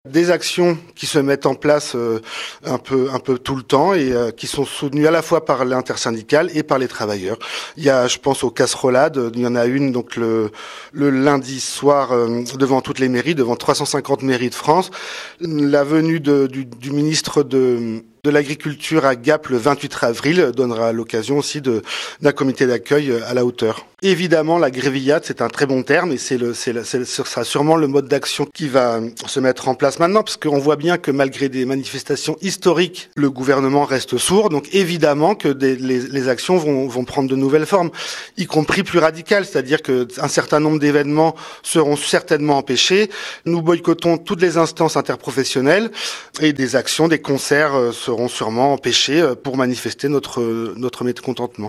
Des actions qui se mettent en place un peu tout le temps et qui sont soutenues à la fois par l'intersyndicale et par les travailleurs. Il y a, je pense, aux casserolades. Il y en a une donc le lundi soir devant toutes les mairies, devant 350 mairies de France. La venue du ministre de l'Agriculture à Gap le 28 avril donnera l'occasion aussi d'un comité d'accueil à la hauteur. Évidemment, la grévillade, c'est un très bon terme et ce sera sûrement le mode d'action qui va se mettre en place maintenant, parce qu'on voit bien que malgré des manifestations historiques, le gouvernement reste sourd. Donc évidemment que les actions vont prendre de nouvelles formes, y compris plus radicales, c'est-à-dire qu'un certain nombre d'événements seront certainement empêchés. Nous boycottons toutes les instances interprofessionnelles et des actions, des concerts seront sûrement empêchés pour manifester notre mécontentement.